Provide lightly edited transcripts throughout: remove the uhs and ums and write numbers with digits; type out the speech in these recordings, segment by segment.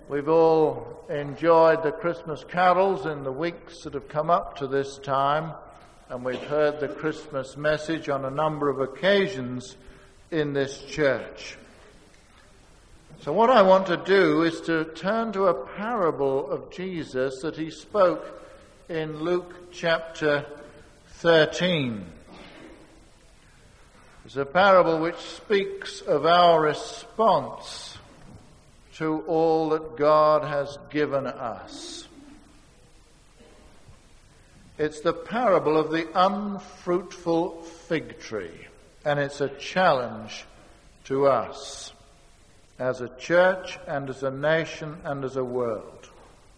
We've all enjoyed the Christmas carols in the weeks that have come up to this time, and we've heard the Christmas message on a number of occasions in this church. So what I want to do is to turn to a parable of Jesus that he spoke in Luke chapter 13. It's a parable which speaks of our response to all that God has given us. It's the parable of the unfruitful fig tree, and it's a challenge to us as a church and as a nation and as a world.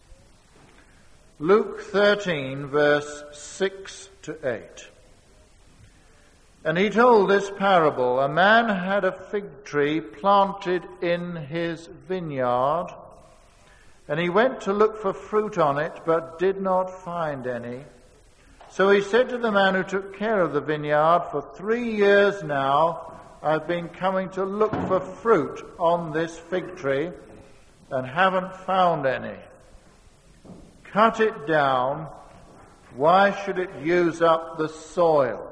Luke 13, verse 6 to 8. And he told this parable: a man had a fig tree planted in his vineyard, and he went to look for fruit on it, but did not find any. So he said to the man who took care of the vineyard, "For 3 years now I've been coming to look for fruit on this fig tree, and haven't found any. Cut it down. Why should it use up the soil?"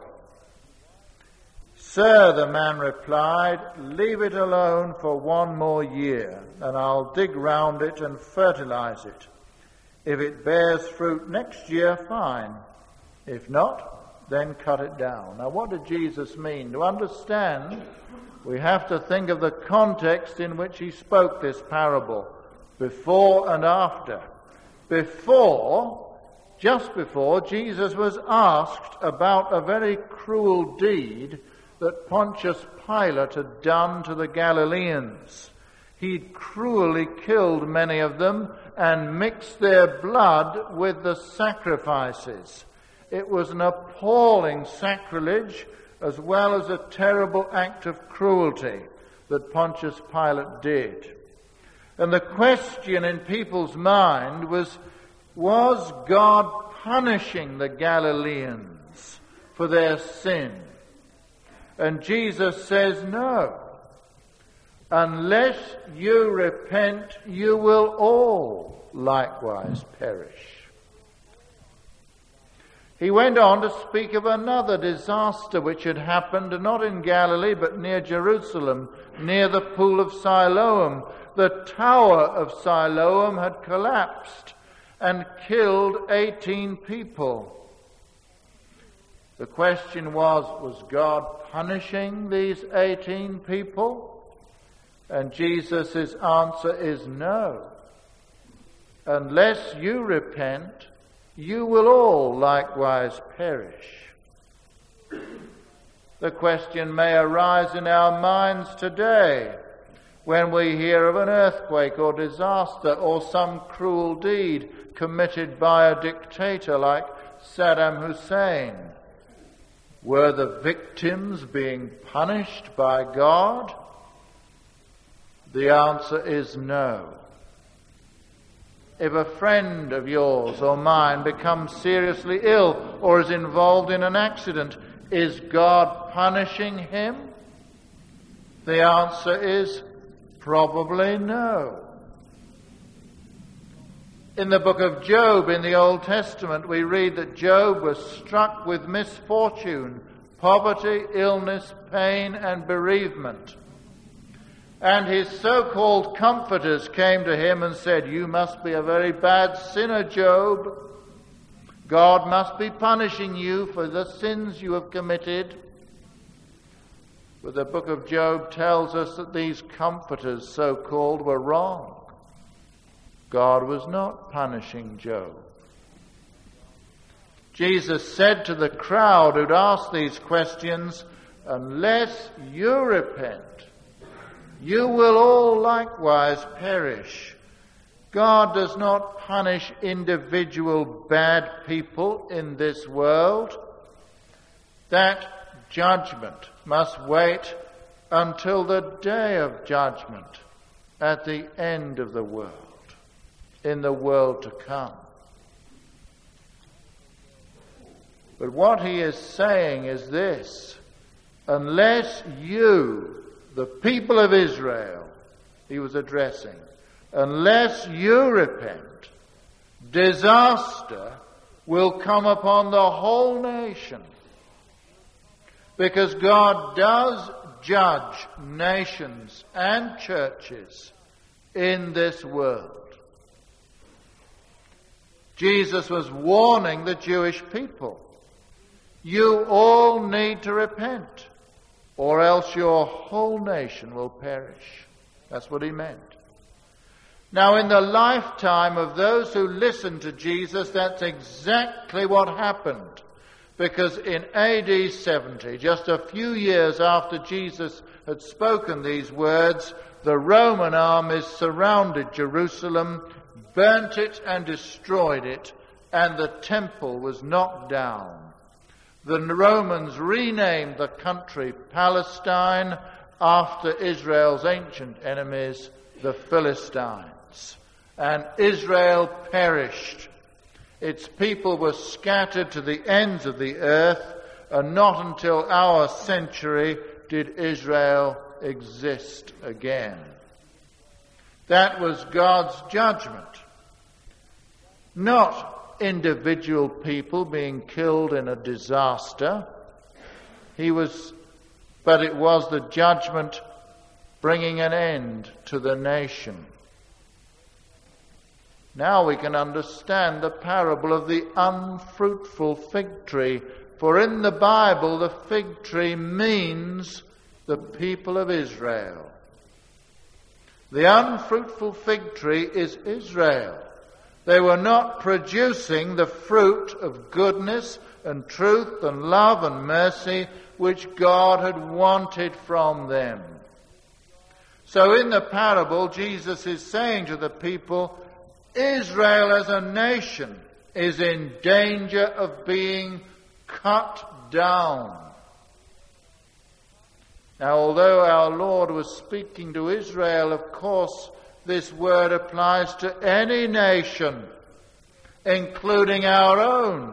"Sir," the man replied, "leave it alone for 1 more year, and I'll dig round it and fertilize it. If it bears fruit next year, fine. If not, then cut it down." Now, what did Jesus mean? To understand, we have to think of the context in which he spoke this parable, before and after. Just before, Jesus was asked about a very cruel deed that Pontius Pilate had done to the Galileans. He'd cruelly killed many of them and mixed their blood with the sacrifices. It was an appalling sacrilege as well as a terrible act of cruelty that Pontius Pilate did. And the question in people's mind was God punishing the Galileans for their sin? And Jesus says, no. Unless you repent, you will all likewise perish. He went on to speak of another disaster which had happened, not in Galilee, but near Jerusalem, near the pool of Siloam. The tower of Siloam had collapsed and killed 18 people. The question was God punishing these 18 people? And Jesus' answer is no. Unless you repent, you will all likewise perish. The question may arise in our minds today when we hear of an earthquake or disaster or some cruel deed committed by a dictator like Saddam Hussein. Were the victims being punished by God? The answer is no. If a friend of yours or mine becomes seriously ill or is involved in an accident, is God punishing him? The answer is probably no. In the book of Job in the Old Testament, we read that Job was struck with misfortune, poverty, illness, pain, and bereavement. And his so-called comforters came to him and said, "You must be a very bad sinner, Job. God must be punishing you for the sins you have committed." But the book of Job tells us that these comforters, so-called, were wrong. God was not punishing Job. Jesus said to the crowd who'd asked these questions, "Unless you repent, you will all likewise perish." God does not punish individual bad people in this world. That judgment must wait until the day of judgment at the end of the world, in the world to come. But what he is saying is this: unless you, the people of Israel, he was addressing, unless you repent, disaster will come upon the whole nation. Because God does judge nations and churches in this world. Jesus was warning the Jewish people. You all need to repent, or else your whole nation will perish. That's what he meant. Now, in the lifetime of those who listened to Jesus, that's exactly what happened. Because in AD 70, just a few years after Jesus had spoken these words, the Roman armies surrounded Jerusalem, burnt it and destroyed it, and the temple was knocked down. The Romans renamed the country Palestine after Israel's ancient enemies, the Philistines. And Israel perished. Its people were scattered to the ends of the earth, and not until our century did Israel exist again. That was God's judgment. Not individual people being killed in a disaster. But it was the judgment bringing an end to the nation. Now we can understand the parable of the unfruitful fig tree. For in the Bible, the fig tree means the people of Israel. The unfruitful fig tree is Israel. They were not producing the fruit of goodness and truth and love and mercy which God had wanted from them. So in the parable, Jesus is saying to the people, Israel as a nation is in danger of being cut down. Now, although our Lord was speaking to Israel, of course, this word applies to any nation, including our own.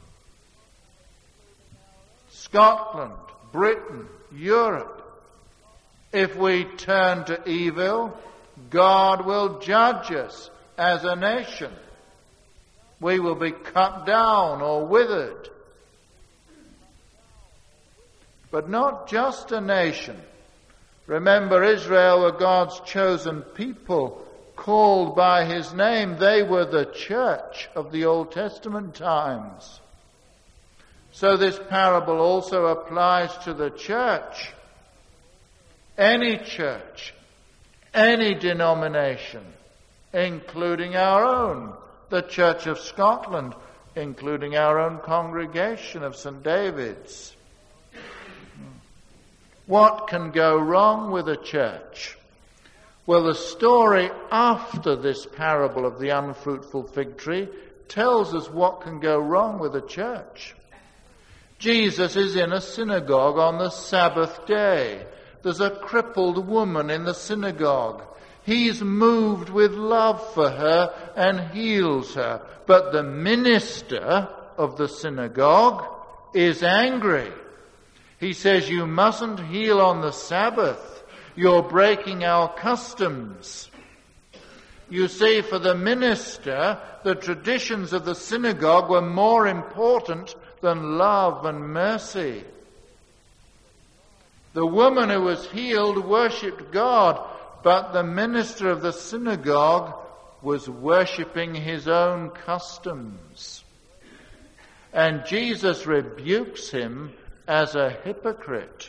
Scotland, Britain, Europe. If we turn to evil, God will judge us as a nation. We will be cut down or withered. But not just a nation. Remember, Israel were God's chosen people, called by his name. They were the church of the Old Testament times. So this parable also applies to the church. Any church, any denomination, including our own, the Church of Scotland, including our own congregation of St. David's. What can go wrong with a church? Well, the story after this parable of the unfruitful fig tree tells us what can go wrong with a church. Jesus is in a synagogue on the Sabbath day. There's a crippled woman in the synagogue. He's moved with love for her and heals her. But the minister of the synagogue is angry. He says, you mustn't heal on the Sabbath. You're breaking our customs. You see, for the minister, the traditions of the synagogue were more important than love and mercy. The woman who was healed worshipped God, but the minister of the synagogue was worshipping his own customs. And Jesus rebukes him as a hypocrite.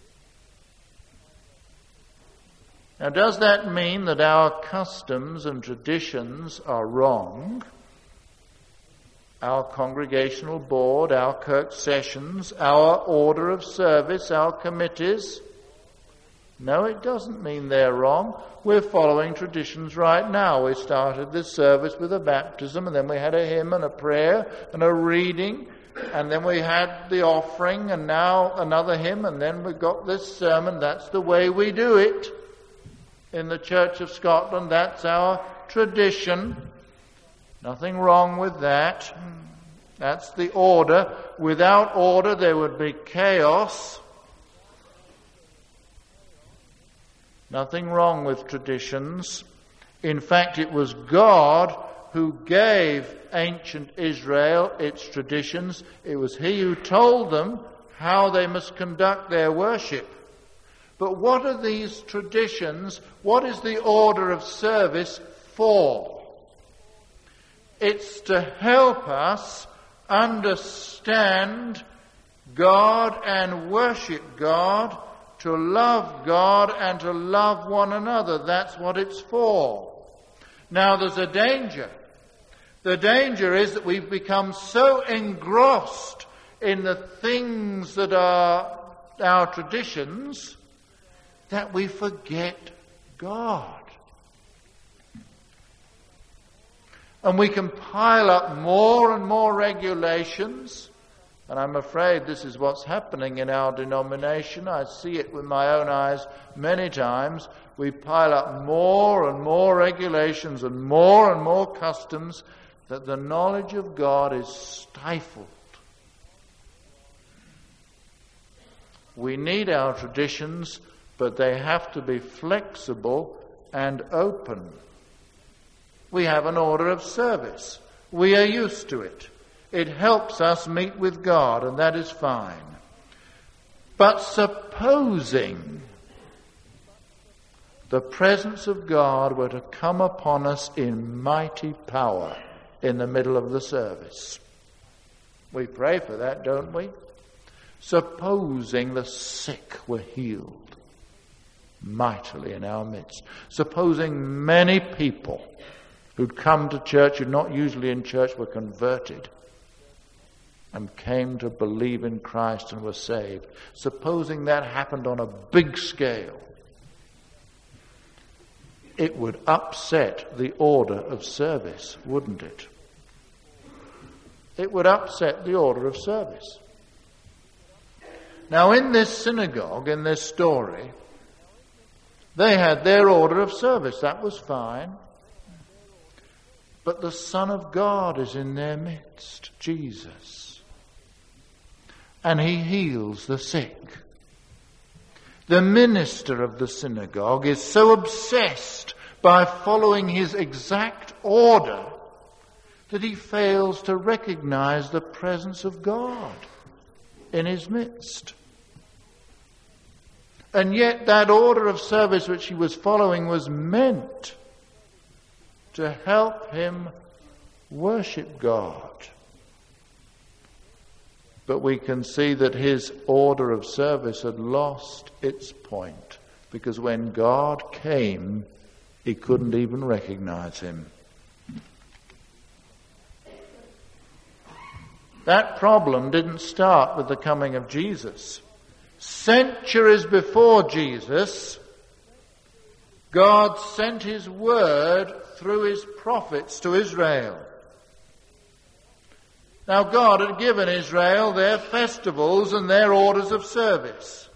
Now, does that mean that our customs and traditions are wrong? Our congregational board, our Kirk sessions, our order of service, our committees? No, it doesn't mean they're wrong. We're following traditions right now. We started this service with a baptism, and then we had a hymn and a prayer and a reading, and then we had the offering, and now another hymn, and then we got this sermon. That's the way we do it in the Church of Scotland. That's our tradition. Nothing wrong with that. That's the order. Without order, there would be chaos. Nothing wrong with traditions. In fact, it was God who gave ancient Israel its traditions. It was He who told them how they must conduct their worship. But what are these traditions? What is the order of service for? It's to help us understand God and worship God, to love God and to love one another. That's what it's for. Now there's a danger. The danger is that we've become so engrossed in the things that are our traditions that we forget God. And we can pile up more and more regulations, and I'm afraid this is what's happening in our denomination. I see it with my own eyes many times. We pile up more and more regulations and more customs that the knowledge of God is stifled. We need our traditions, but they have to be flexible and open. We have an order of service. We are used to it. It helps us meet with God, and that is fine. But supposing the presence of God were to come upon us in mighty power in the middle of the service. We pray for that, don't we? Supposing the sick were healed mightily in our midst. Supposing many people who'd come to church, who'd not usually in church, were converted and came to believe in Christ and were saved. Supposing that happened on a big scale, it would upset the order of service, wouldn't it? It would upset the order of service. Now, in this synagogue, in this story, they had their order of service. That was fine. But the Son of God is in their midst, Jesus. And He heals the sick. The minister of the synagogue is so obsessed by following his exact order that he fails to recognize the presence of God in his midst. And yet that order of service which he was following was meant to help him worship God. But we can see that his order of service had lost its point, because when God came, he couldn't even recognize him. That problem didn't start with the coming of Jesus. Centuries before Jesus, God sent his word through his prophets to Israel. Now, God had given Israel their festivals and their orders of service.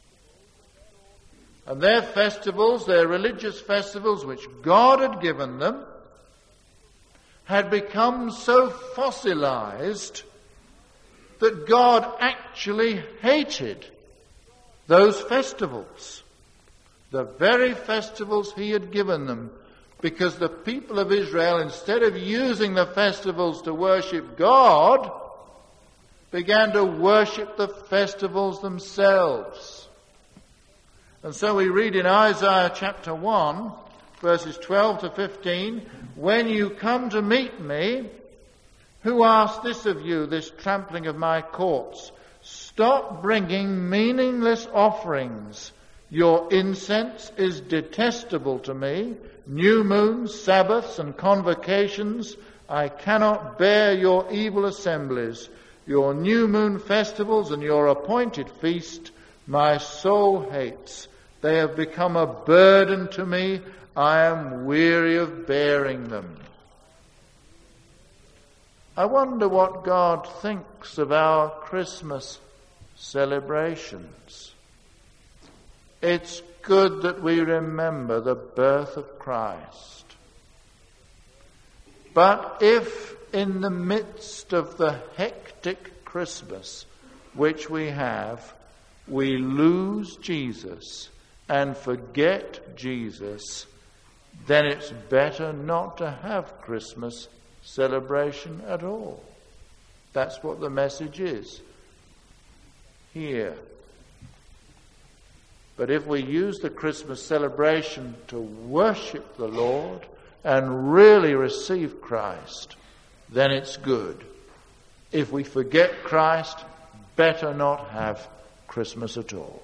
And their festivals, their religious festivals, which God had given them, had become so fossilized that God actually hated those festivals, the very festivals he had given them, because the people of Israel, instead of using the festivals to worship God, began to worship the festivals themselves. And so we read in Isaiah chapter 1, verses 12 to 15, "When you come to meet me, who asked this of you, this trampling of my courts? Stop bringing meaningless offerings. Your incense is detestable to me. New moons, Sabbaths, and convocations. I cannot bear your evil assemblies. Your new moon festivals and your appointed feast, my soul hates. They have become a burden to me. I am weary of bearing them." I wonder what God thinks of our Christmas celebrations. It's good that we remember the birth of Christ. But if in the midst of the hectic Christmas which we have, we lose Jesus and forget Jesus, then it's better not to have Christmas celebration at all. That's what the message is here. But if we use the Christmas celebration to worship the Lord and really receive Christ, then it's good. If we forget Christ, better not have Christmas at all.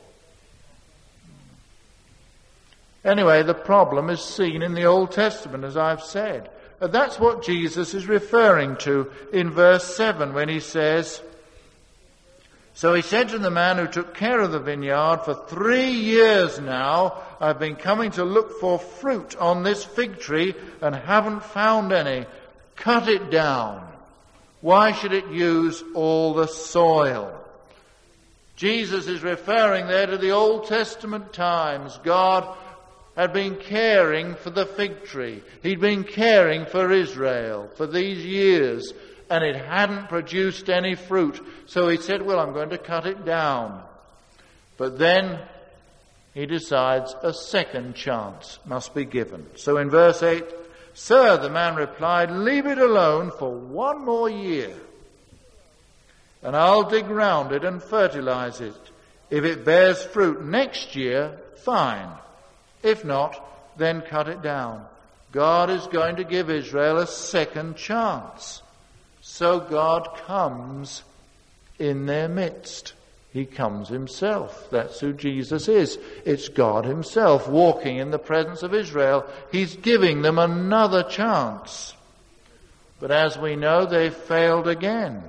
Anyway, the problem is seen in the Old Testament, as I've said. And that's what Jesus is referring to in verse 7 when he says, "So he said to the man who took care of the vineyard, 'For 3 years now I've been coming to look for fruit on this fig tree and haven't found any. Cut it down. Why should it use all the soil?'" Jesus is referring there to the Old Testament times. God had been caring for the fig tree. He'd been caring for Israel for these years, and it hadn't produced any fruit. So he said, "Well, I'm going to cut it down." But then he decides a second chance must be given. So in verse 8, "Sir," the man replied, "leave it alone for 1 more year, and I'll dig round it and fertilize it. If it bears fruit next year, fine. If not, then cut it down." God is going to give Israel a second chance. So God comes in their midst. He comes himself. That's who Jesus is. It's God himself walking in the presence of Israel. He's giving them another chance. But as we know, they failed again.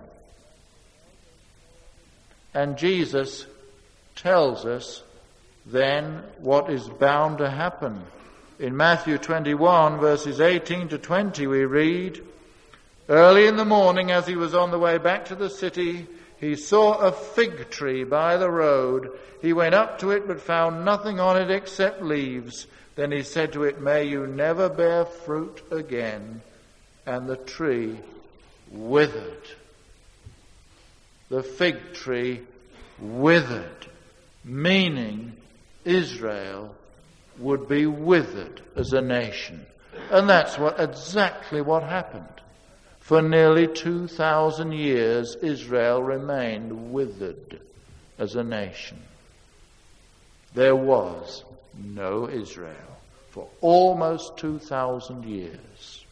And Jesus tells us then what is bound to happen. In Matthew 21, verses 18 to 20, we read, "Early in the morning, as he was on the way back to the city, he saw a fig tree by the road. He went up to it, but found nothing on it except leaves. Then he said to it, 'May you never bear fruit again.' And the tree withered." The fig tree withered, meaning Israel would be withered as a nation. And that's exactly what happened. For nearly 2,000 years, Israel remained withered as a nation. There was no Israel for almost 2,000 years.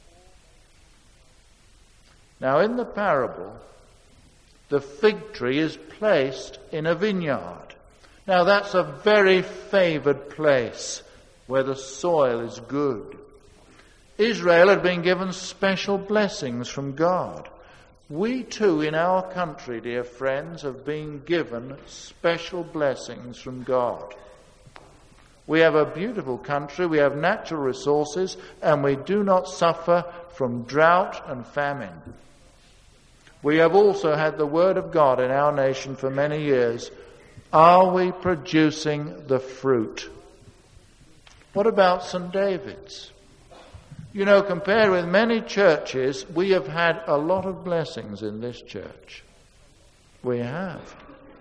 Now, in the parable, the fig tree is placed in a vineyard. Now, that's a very favoured place where the soil is good. Israel had been given special blessings from God. We too, in our country, dear friends, have been given special blessings from God. We have a beautiful country, we have natural resources, and we do not suffer from drought and famine. We have also had the Word of God in our nation for many years. Are we producing the fruit? What about St. David's? You know, compared with many churches, we have had a lot of blessings in this church. We have.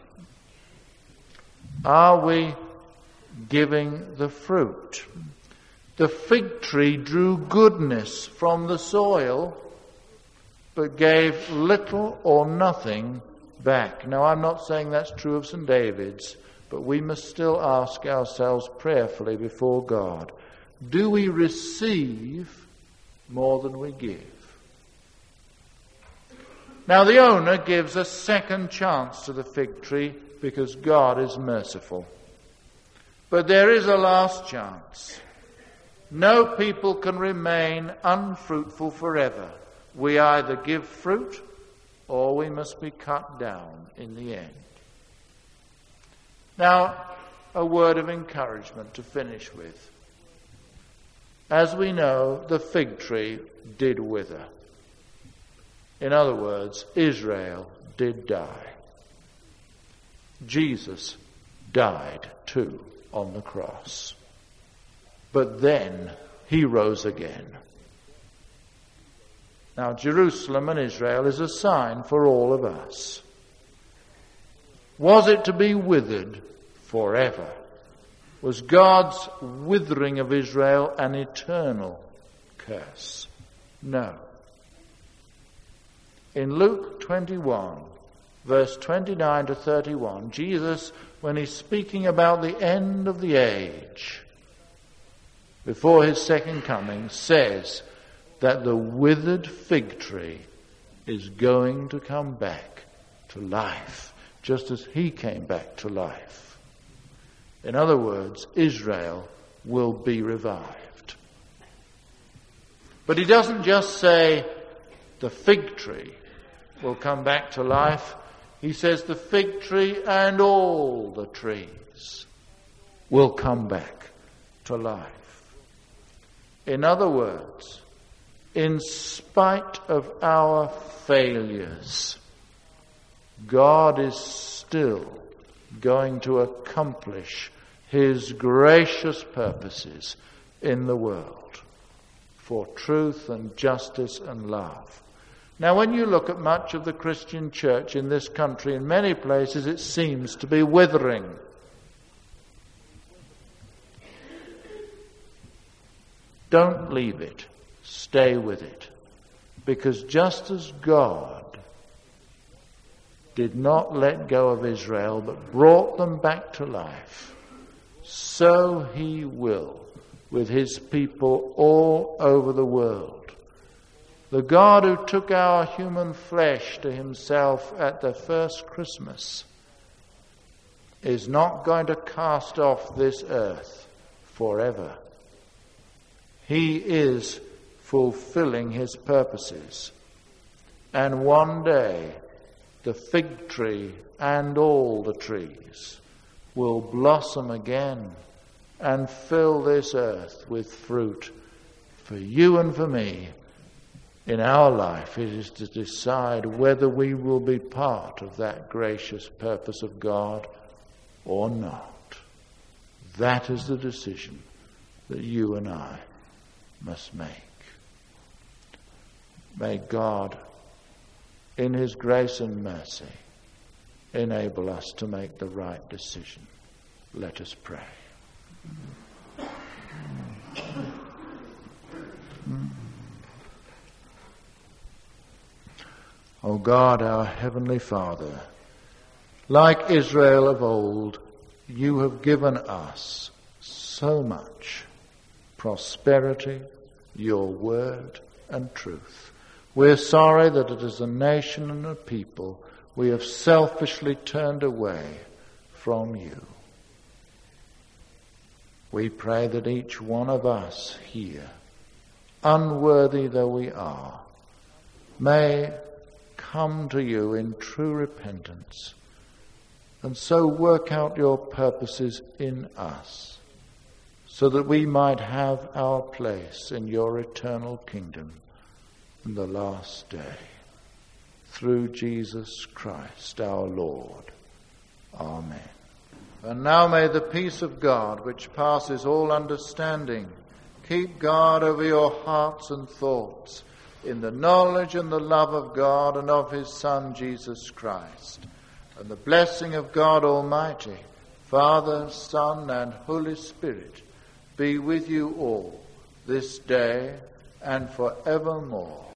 Are we giving the fruit? The fig tree drew goodness from the soil, but gave little or nothing back. Now, I'm not saying that's true of St. David's, but we must still ask ourselves prayerfully before God, do we receive more than we give? Now, the owner gives a second chance to the fig tree because God is merciful. But there is a last chance. No people can remain unfruitful forever. We either give fruit or we must be cut down in the end. Now, a word of encouragement to finish with. As we know, the fig tree did wither. In other words, Israel did die. Jesus died too on the cross. But then he rose again. Now, Jerusalem and Israel is a sign for all of us. Was it to be withered forever? Was God's withering of Israel an eternal curse? No. In Luke 21, verse 29 to 31, Jesus, when he's speaking about the end of the age, before his second coming, says that the withered fig tree is going to come back to life, just as he came back to life. In other words, Israel will be revived. But he doesn't just say the fig tree will come back to life. He says the fig tree and all the trees will come back to life. In other words, in spite of our failures, God is still going to accomplish his gracious purposes in the world for truth and justice and love. Now, when you look at much of the Christian church in this country, in many places it seems to be withering. Don't leave it. Stay with it. Because just as God did not let go of Israel, but brought them back to life, so he will with his people all over the world. The God who took our human flesh to himself at the first Christmas is not going to cast off this earth forever. He is fulfilling his purposes. And one day, the fig tree and all the trees will blossom again and fill this earth with fruit. For you and for me, in our life, it is to decide whether we will be part of that gracious purpose of God or not. That is the decision that you and I must make. May God, in his grace and mercy, enable us to make the right decision. Let us pray. O God, our Heavenly Father, like Israel of old, you have given us so much prosperity, your word and truth. We're sorry that it is a nation and a people we have selfishly turned away from you. We pray that each one of us here, unworthy though we are, may come to you in true repentance and so work out your purposes in us, so that we might have our place in your eternal kingdom in the last day. Through Jesus Christ our Lord. Amen. And now may the peace of God, which passes all understanding, keep guard over your hearts and thoughts in the knowledge and the love of God and of his Son Jesus Christ. And the blessing of God Almighty, Father, Son, and Holy Spirit be with you all this day and forevermore.